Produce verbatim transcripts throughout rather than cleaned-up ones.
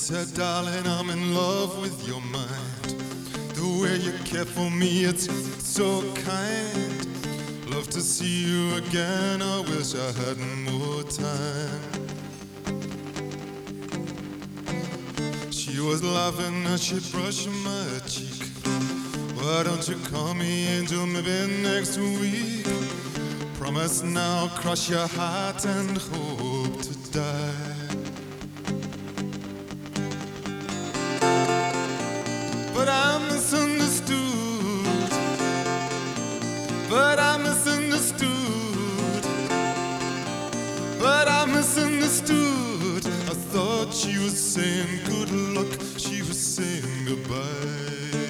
said, darling, I'm in love with your mind. The way you care for me, it's so kind. Love to see you again, I wish I had more time. She was laughing as she brushed my cheek. Why don't you call me angel, maybe next week? Promise now, cross your heart and hope to die. But I misunderstood. But I misunderstood. But I misunderstood. I thought she was saying good luck. She was saying goodbye.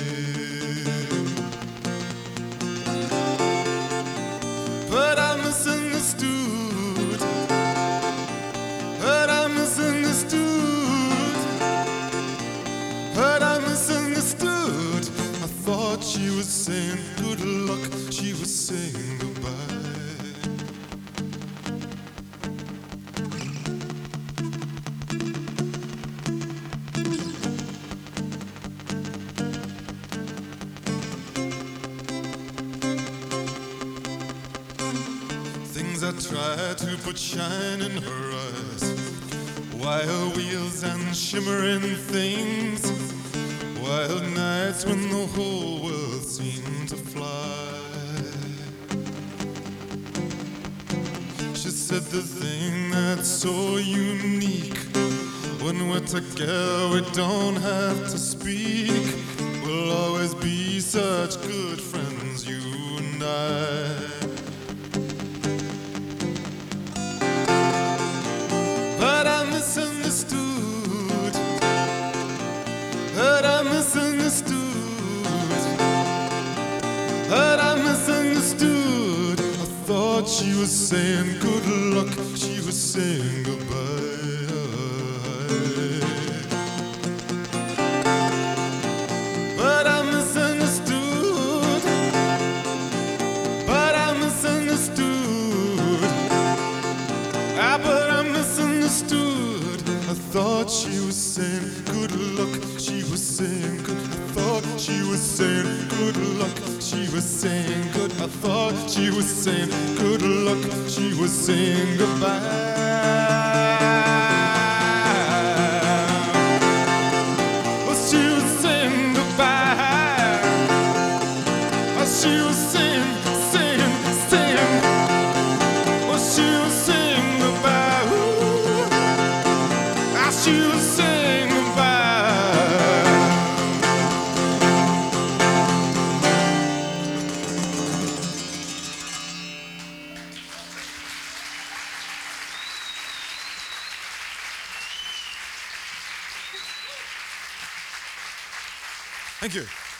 But I misunderstood. But I misunderstood. But I misunderstood. I thought she was saying good luck. She was saying goodbye. Things I tried to put shine in her eyes, wire wheels and shimmering things, wild nights when the whole world seemed to fly. She said the thing that's so unique, when we're together we don't have to speak. We'll always be such good friends, you and I. But I misunderstood. But I misunderstood. But I misunderstood. I thought she was saying good luck. She was saying goodbye. But I misunderstood. But I misunderstood. Ah, but I misunderstood. I thought she was saying good luck. She was saying good. I thought she was saying good luck. She was saying good. I thought she was saying good luck. She was saying goodbye. Oh, she was saying goodbye. Oh, she was saying, saying, saying. Oh, she was saying goodbye. Ooh. Ah, she was saying goodbye. Thank you.